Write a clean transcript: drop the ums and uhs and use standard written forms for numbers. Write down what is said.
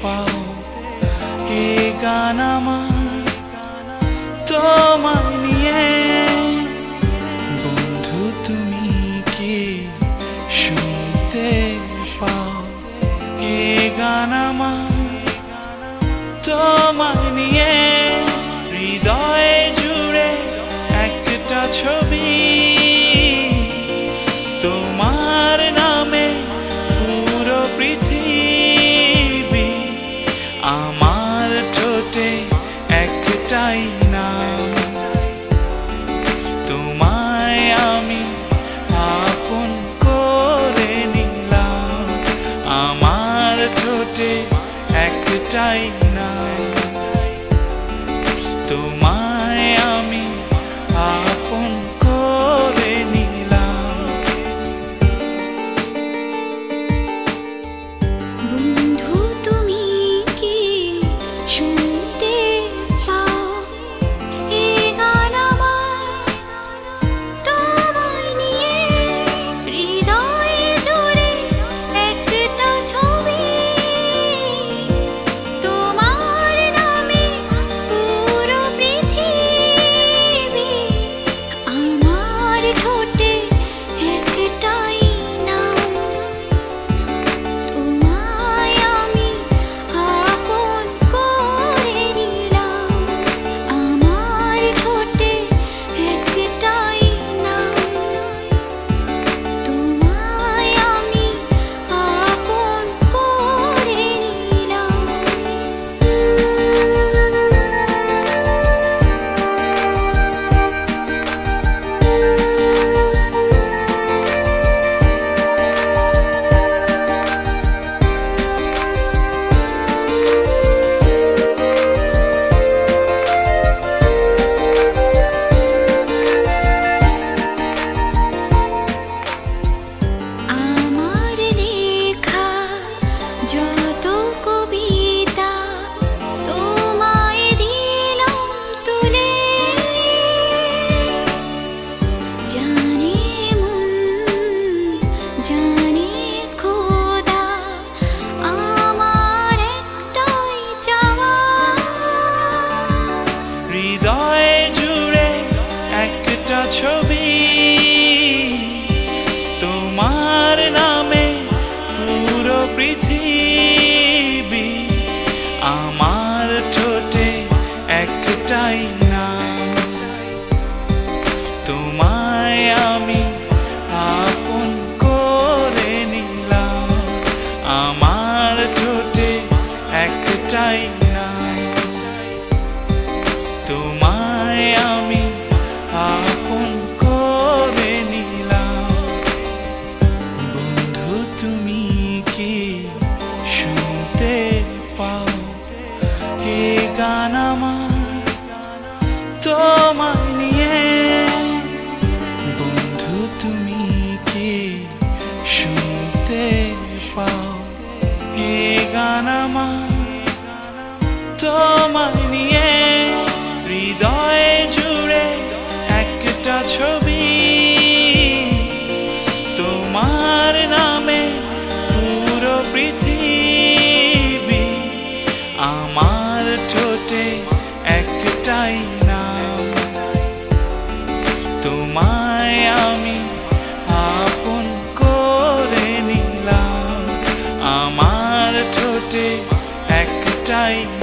পাও। এ গান আমার তোমায় নিয়ে। বন্ধু তুমি কি শুনতে পাও? এ গান আমার তোমায় নিয়ে। হৃদয়ে জুড়ে একটা ছবি, তোমার নামে পুরো পৃথিবী। আমার ঠোঁটে একটাই নাম, তোমায় আমি আপন করে নিলাম। আমার ঠোঁটে একটাই নাম, তোমায় আমি আপন করে নিলাম। বন্ধু তুমি কি শুনতে পাও? এ গান আমার তোমায় নিয়ে। হৃদয়ে জুড়ে একটা ছবি, তোমার নামে পুরো পৃথিবী। আমার ঠোঁটে একটাই নাম, তোমায় আমি আপন করে নিলাম। আমার ঠোঁটে একটাই নাম, তোমায় আমি আপন করে নিলাম। আমার লেখা যত কবিতা তোমায় দিলাম তুলে। জানে মন জানে খোদা, আমার একটাই চাওয়া। হৃদয়ে জুড়ে একটা ছবি, তোমার নামে পুরো পৃথিবী। আমার ঠোঁটে একটাই নাম, তোমায় আমি আপন করে নিলাম। আমার ঠোঁটে একটাই নাম, তোমায় আমি আপন করে নিলাম। বন্ধু তুমি কি শুনতে পাও? এ গান আমার তোমায় নিয়ে। বন্ধু তুমি কি শুনতে পাও? এ গান আমার তোমায় নিয়ে। হৃদয়ে জুড়ে একটা ছবি, তোমার নামে পুরো পৃথিবী। আমার ঠোঁটে একটাই নাম, তোমায় আমি আপন করে নিলাম। আমার ঠোঁটে একটাই